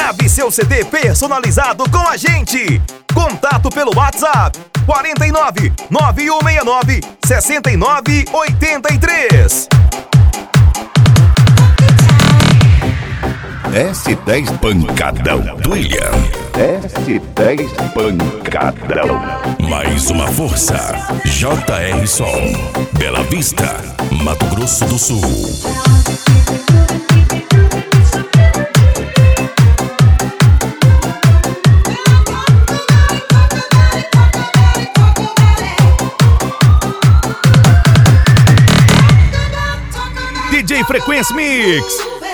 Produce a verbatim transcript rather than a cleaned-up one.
Grave seu C D personalizado com a gente. Contato pelo WhatsApp quarenta e nove, nove um seis nove, sessenta e nove oitenta e três. S dez Pancadão do William. S dez Pancadão. Mais uma força. J R Som. Bela Vista, Mato Grosso do Sul. D J Frequência Mix.